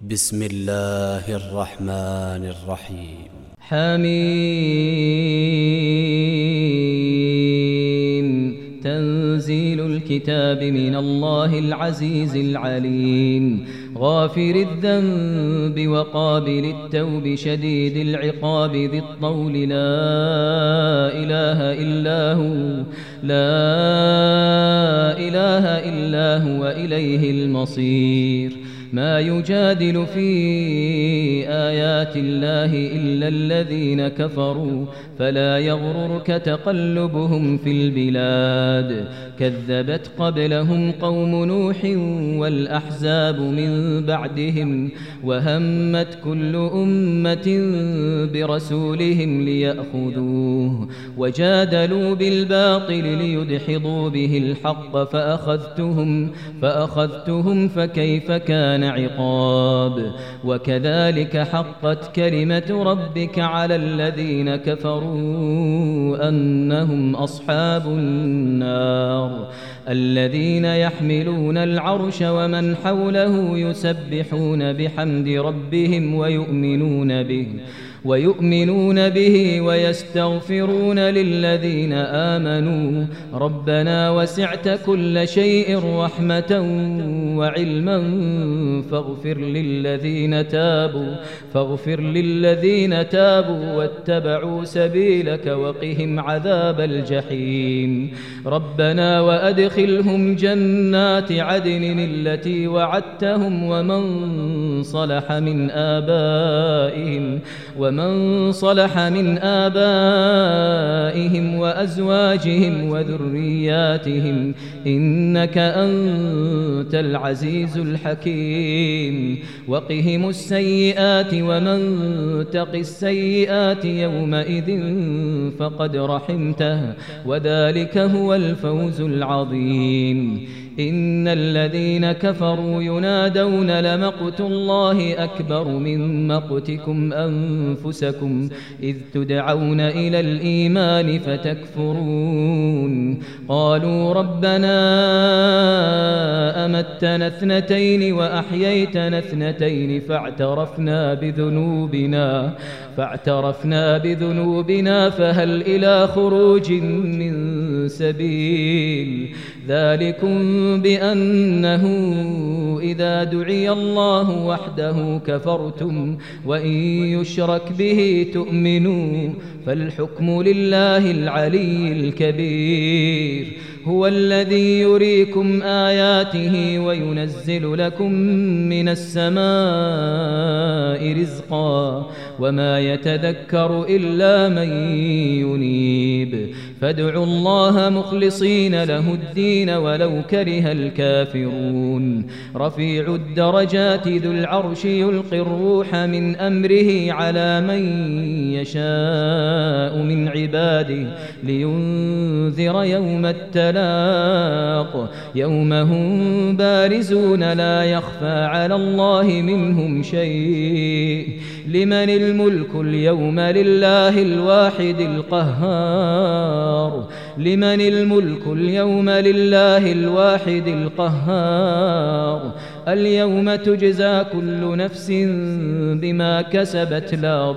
بسم الله الرحمن الرحيم. حميم. تنزيل الكتاب من الله العزيز العليم. غافر الذنب وقابل التوب شديد العقاب ذي الطول لا إله إلا هو إليه المصير. ما يجادل في آيات الله إلا الذين كفروا فلا يغررك تقلبهم في البلاد. كذبت قبلهم قوم نوح والأحزاب من بعدهم وهمت كل أمة برسولهم ليأخذوه وجادلوا بالباطل ليدحضوا به الحق فأخذتهم فكيف كان عقاب. وكذلك حقت كلمة ربك على الذين كفروا أنهم أصحاب النار. الذين يحملون العرش ومن حوله يسبحون بحمد ربهم ويؤمنون به ويستغفرون للذين آمنوا ربنا وسعت كل شيء رحمة وعلما فاغفر للذين تابوا واتبعوا سبيلك وقهم عذاب الجحيم. ربنا وأدخلهم جنات عدن التي وعدتهم ومن صلح من آبائهم وأزواجهم وذرياتهم إنك أنت العزيز الحكيم. وقهم السيئات ومن تق السيئات يومئذ فقد رحمته وذلك هو الفوز العظيم. إن الذين كفروا ينادون لمقت الله أكبر من مقتكم أنفسكم إذ تدعون إلى الإيمان فتكفرون. قالوا ربنا أمتنا اثنتين وأحييتنا اثنتين فاعترفنا بذنوبنا فهل إلى خروج من سبيل. ذلكم بأنه إذا دعي الله وحده كفرتم وإن يشرك به تؤمنوا فالحكم لله العلي الكبير. هو الذي يريكم آياته وينزل لكم من السماء رزقا وما يتذكر إلا من ينيب. فادعوا الله مخلصين له الدين ولو كره الكافرون. رفيع الدرجات ذو العرش يلقي الروح من أمره على من يشاء من عباده لينذر يوم التلاق يوم هم بارزون لا يخفى على الله منهم شيء. لمن الملك اليوم لله الواحد القهار. لمن الملك اليوم لله الواحد القهار. اليوم تجزى كل نفس بما كسبت لا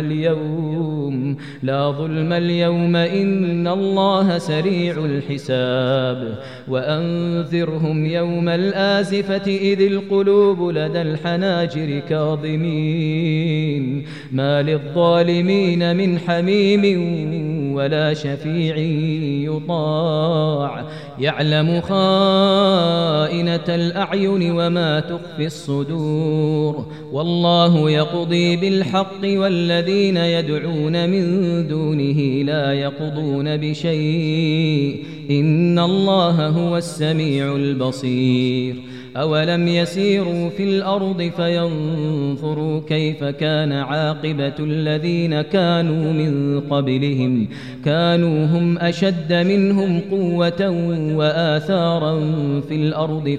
ظلم اليوم إن الله سريع الحساب. وأنذرهم يوم الآزفة إذ القلوب لدى الحناجر كاظمين ما للظالمين من حميم ولا شفيع يطاع. يعلم خائنة الأعين وما تخفي الصدور. والله يقضي بالحق والذين يدعون من دونه لا يقضون بشيء إن الله هو السميع البصير. أولم يسيروا في الأرض فينظروا كيف كان عاقبة الذين كانوا من قبلهم كانوا هم أشد منهم قوة وآثارا في الأرض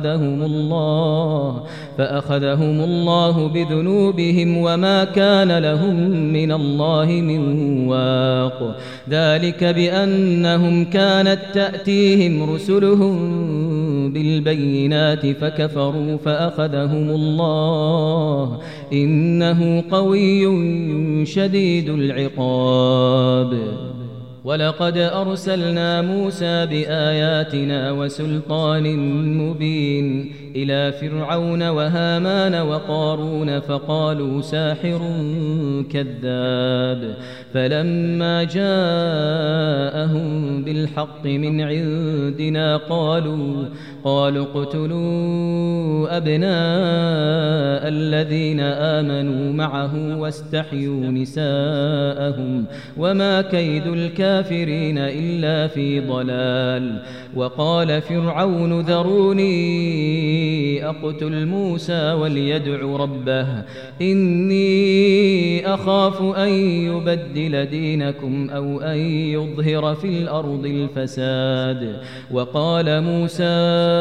فأخذهم الله بذنوبهم وما كان لهم من الله من واق. ذلك بأنهم كانت تأتيهم رسلهم بالبينات فكفروا فأخذهم الله إنه قوي شديد العقاب. ولقد أرسلنا موسى بآياتنا وسلطان مبين إلى فرعون وهامان وقارون فقالوا ساحر كذاب. فلما جاءهم بالحق من عندنا قالوا اقتلوا أبناء الذين آمنوا معه واستحيوا نساءهم وما كيد الكافرين إلا في ضلال. وقال فرعون ذروني أقتل موسى وليدع ربه إني أخاف أن يبدل دينكم أو أن يظهر في الأرض الفساد. وقال موسى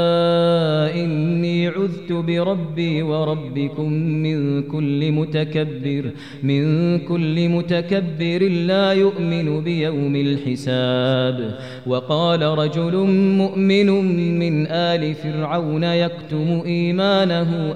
إني عذت بربي وربكم من كل متكبر لا يؤمن بيوم الحساب. وقال رجل مؤمن من آل فرعون يكتم إيمانه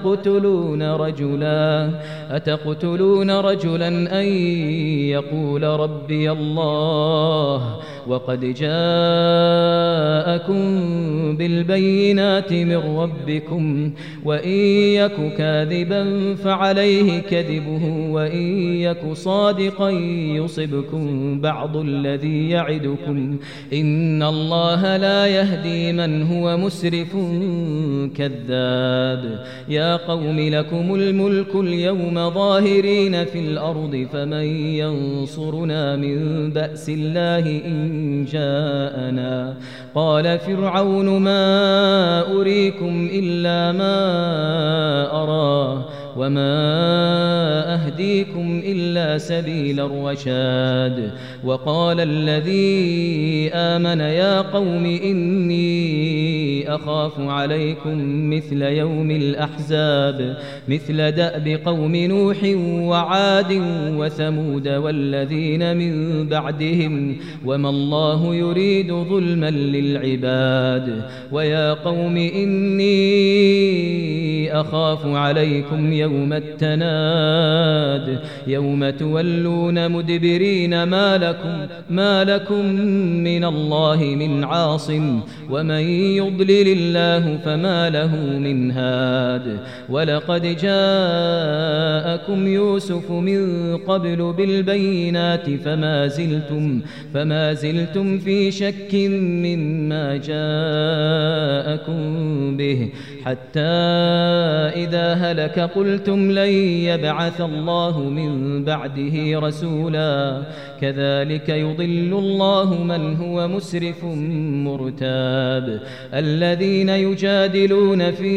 أتقتلون رجلا أن يقول ربي الله وقد جاءكم بالبينات من ربكم وإن يك كاذبا فعليه كذبه وإن يك صادقا يصبكم بعض الذي يعدكم إن الله لا يهدي من هو مسرف كذاب. يا قوم لكم الملك اليوم ظاهرين في الأرض فمن ينصرنا من بأس الله إن جاءنا. قال فرعون ما أريكم إلا ما أرى وما أهديكم إلا سبيل الرشاد. وقال الذي آمن يا قوم إني أخاف عليكم مثل يوم الأحزاب مثل دأب قوم نوح وعاد وثمود والذين من بعدهم وما الله يريد ظلما للعباد. ويا قوم إني أخاف عليكم يوم التناد يوم تولون مدبرين ما لكم من الله من عاصم ومن يضلل الله فما له من هاد. ولقد جاءكم يوسف من قبل بالبينات فما زلتم في شك مما جاءكم به حتى إذا هلك قلتم لن يبعث الله من بعده رسولا كذلك يضل الله من هو مسرف مرتاب. الذين يجادلون في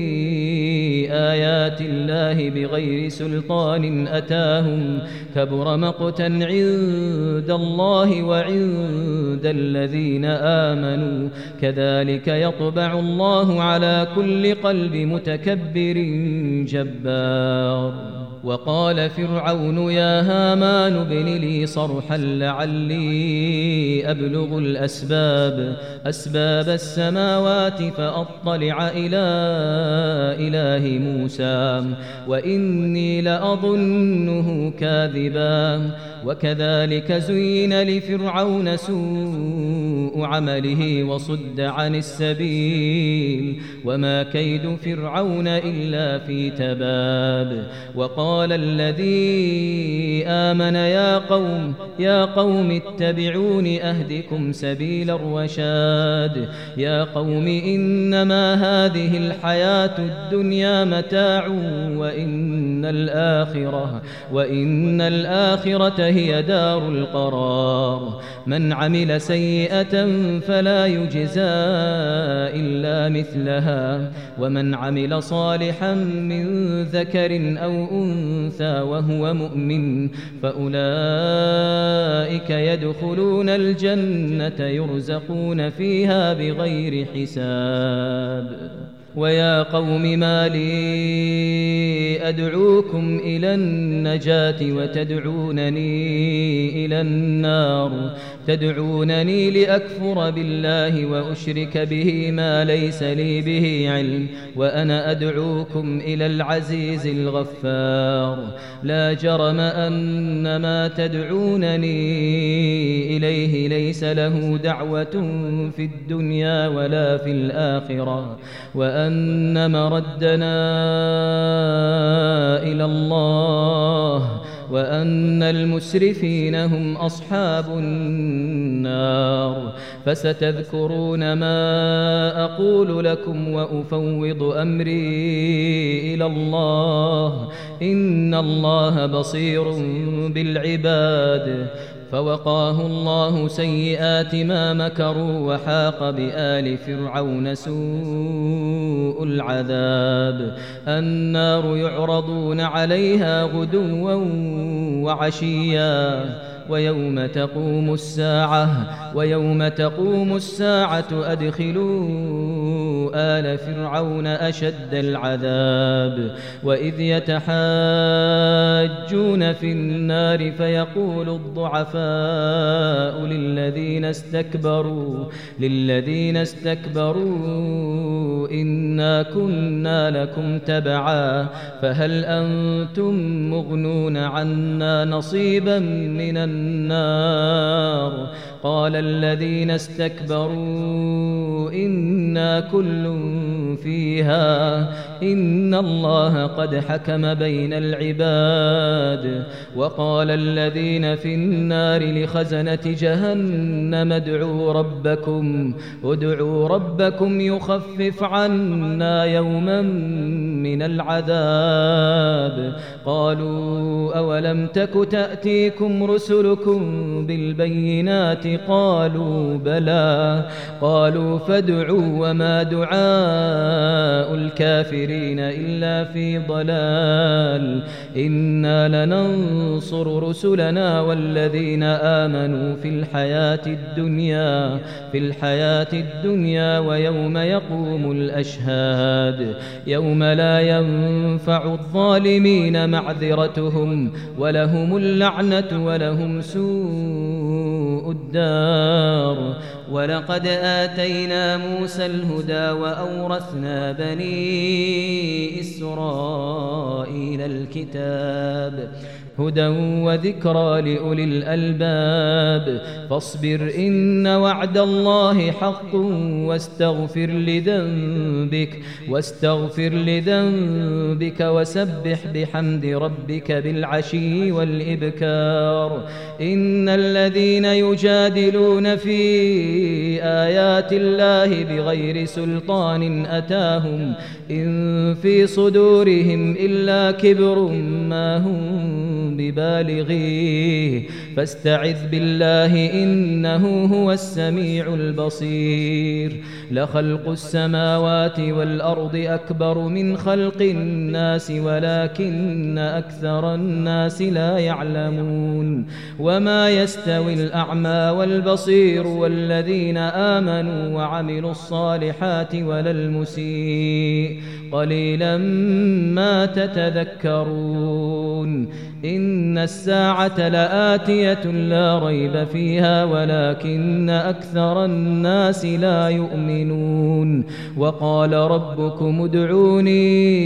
آيات الله بغير سلطان أتاهم كبر مقتا عند الله وعند الذين آمنوا كذلك يطبع الله على كل قلب متكبر جبار. وقال فرعون يا هامان ابن لي صرحا لعلي أبلغ أسباب السماوات فأطلع إلى إله موسى وإني لأظنه كاذبا. وكذلك زين لفرعون سوء عمله وصد عن السبيل وما كيد فرعون إلا في تباب. وقال الذي آمن يا قوم اتبعون أهدكم سبيل الرشاد. يا قوم إنما هذه الحياة الدنيا متاع وإن الآخرة هي دار القرار. من عمل سيئة فلا يجزى إلا مثلها ومن عمل صالحا من ذكر أو أنثى وهو مؤمن فأولئك يدخلون الجنة يرزقون فيها بغير حساب. ويا قوم ما لي أدعوكم إلى النجاة وتدعونني إلى النار تدعونني لأكفر بالله وأشرك به ما ليس لي به علم وأنا أدعوكم إلى العزيز الغفار لا جرم أن ما تدعونني إليه ليس له دعوة في الدنيا ولا في الآخرة وأن مردنا إلى الله وأن المسرفين هم أصحاب النار فستذكرون ما أقول لكم وأفوض أمري إلى الله إن الله بصير بالعباد فوقاه الله سيئات ما مكروا وحاق بآل فرعون سوء العذاب النار يعرضون عليها غدوا وعشيا ويوم تقوم الساعة أدخلوا آل فرعون أشد العذاب وإذ يتحاجون في النار فيقول الضعفاء للذين استكبروا إنا كنا لكم تبعا فهل أنتم مغنون عنا نصيبا من النار قال الذين استكبروا إنا كل فيها إن الله قد حكم بين العباد وقال الذين في النار لخزنة جهنم ادعوا ربكم يخفف عنا يوما من العذاب قالوا أولم تك تأتيكم رسلكم بالبينات قالوا بلى قالوا فادعوا وما دعاء الكافرين إلا في ضلال إنا لننصر رسلنا والذين آمنوا في الحياة الدنيا ويوم يقوم الأشهاد يوم لا ينفع الظالمين معذرتهم ولهم اللعنة ولهم سوء الدار ولقد آتينا موسى الهدى وأورثنا بني إسرائيل الكتاب هدى وذكرى لأولي الألباب فاصبر إن وعد الله حق واستغفر لذنبك وسبح بحمد ربك بالعشي والإبكار إن الذين يجادلون في آيات الله بغير سلطان أتاهم إن في صدورهم إلا كبر ما هم ببالغيه فاستعذ بالله إنه هو السميع البصير لخلق السماوات والأرض أكبر من خلق الناس ولكن أكثر الناس لا يعلمون وما يستوي الأعمى والبصير والذين آمنوا وعملوا الصالحات ولا المسيء قليلا ما تتذكرون إن الساعة لآتية لا ريب فيها ولكن أكثر الناس لا يؤمنون وقال ربكم ادعوني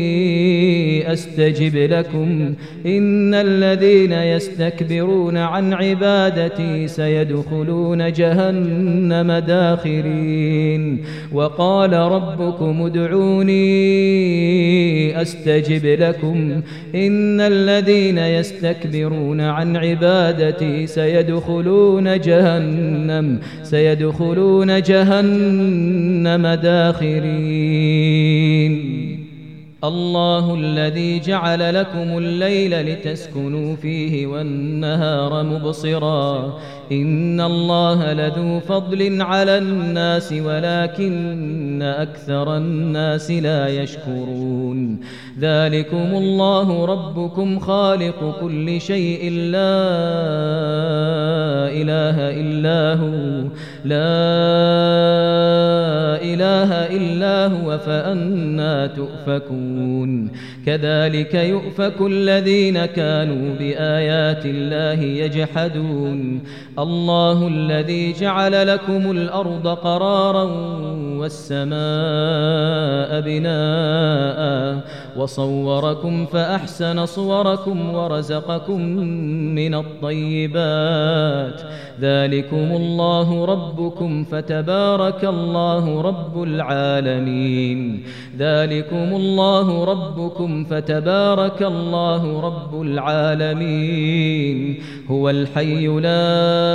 أستجب لكم إن الذين يستكبرون عن عبادتي سيدخلون جهنم داخرين وقال ربكم ادعوني أستجب لكم إن الذين يستكبرون عن عبادتي سيدخلون جهنم داخرين الله الذي جعل لكم الليل لتسكنوا فيه والنهار مبصرا إن الله لذو فضل على الناس ولكن أكثر الناس لا يشكرون ذلكم الله ربكم خالق كل شيء لا إله إلا هو فأنى تؤفكون كذلك يؤفك الذين كانوا بآيات الله يجحدون الله الذي جعل لكم الأرض قرارا والسماء بناء وصوركم فأحسن صوركم ورزقكم من الطيبات ذلكم الله ربكم فتبارك الله رب العالمين ذلكم الله ربكم فتبارك الله رب العالمين هو الحي لا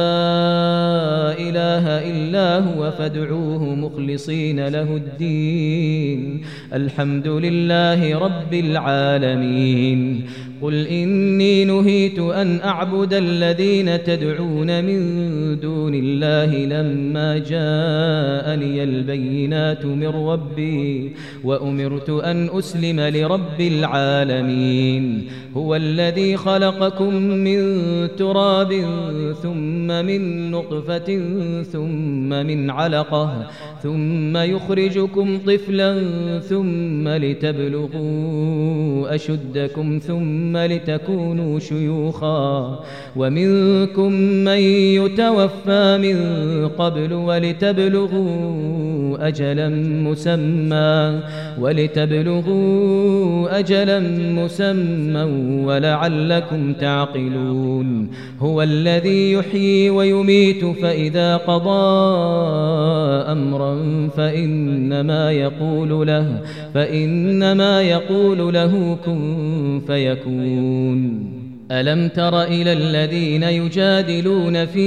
إله إلا هو فادعوه مخلصين له الدين الحمد لله رب العالمين قل إني نهيت أن أعبد الذين تدعون من دون الله لما جاءني البينات من ربي وأمرت أن أسلم لرب العالمين هو الذي خلقكم من تراب ثم من نطفة ثم من علقة ثم يخرجكم طفلا ثم لتبلغوا أشدكم ثم لتكونوا شيوخا ومنكم من يتوفى من قبل ولتبلغوا أجلا مسمى ولعلكم تعقلون هو الذي يحيي ويميت فإذا قضى أمرا فإنما يقول له كن فيكون ألم تر إلى الذين يجادلون في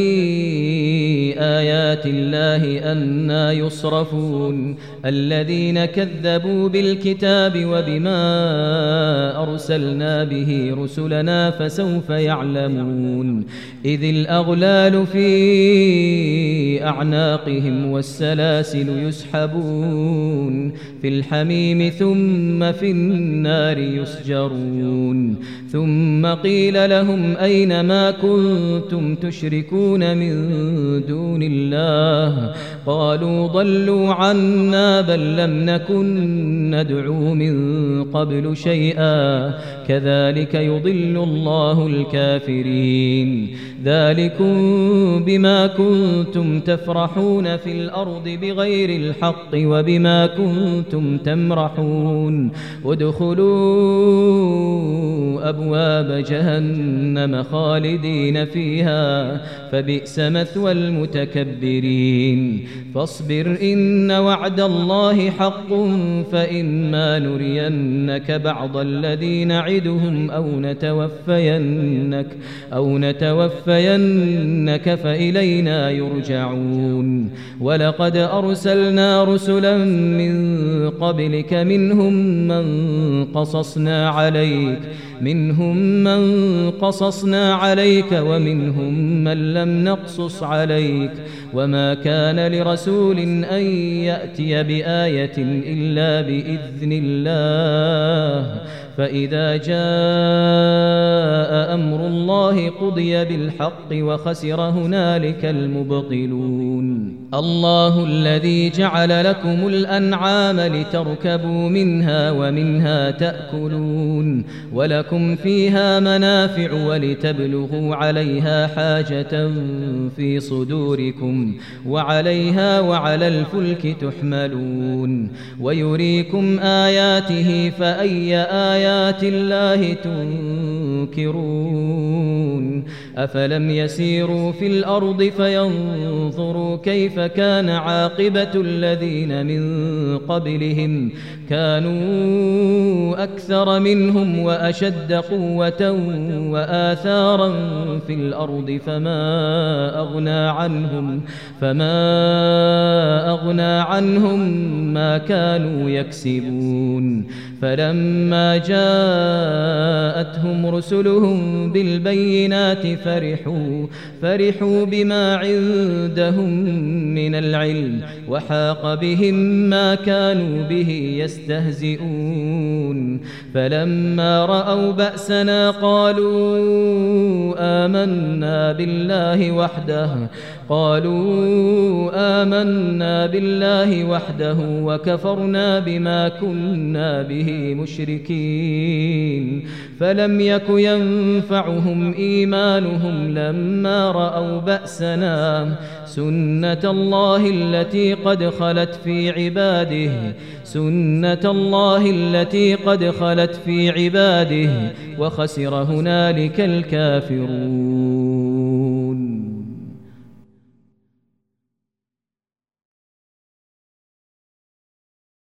آيات الله أنى يصرفون الذين كذبوا بالكتاب وبما أرسلنا به رسلنا فسوف يعلمون إذ الأغلال في أعناقهم والسلاسل يسحبون في الحميم ثم في النار يسجرون ثم قيل لهم أين ما كنتم تشركون من دون الله قالوا ضلوا عنا بل لم نكن ندعو من قبل شيئا كذلك يضل الله الكافرين ذلكم بما كنتم تفرحون في الأرض بغير الحق وبما كنتم تمرحون ادخلوا أبواب جهنم خالدين فيها فبئس مثوى المتكبرين فاصبر إن وعد الله حق فإما نرينك بعض الذي نعدهم أو نتوفينك فإلينا يرجعون ولقد أرسلنا رسلا من قبلك منهم من قصصنا عليك ومنهم من لم نقصص عليك وما كان لرسول أن يأتي بآية إلا بإذن الله فإذا جاء أمر الله قضي بالحق وخسر هنالك المبطلون الله الذي جعل لكم الأنعام لتركبوا منها ومنها تأكلون ولكم فيها منافع ولتبلغوا عليها حاجة في صدوركم وعليها وعلى الفلك تحملون ويريكم آياته فأي آيات الله تنكرون أفلم يسيروا في الأرض فينظروا كيف كان عاقبة الذين من قبلهم كانوا أكثر منهم وأشد قوة وآثارا في الأرض فما أغنى عنهم ما كانوا يكسبون فلما جاءتهم رسلهم بالبينات فرحوا بما عندهم من العلم وحاق بهم ما كانوا به يستهزئون فلما رأوا بأسنا قالوا آمنا بالله وحده وكفرنا بما كنا به مشركين فلم يك ينفعهم إيمانهم لما رأوا بأسنا سنة الله التي قد خلت في عباده وخسر هنالك الكافرون.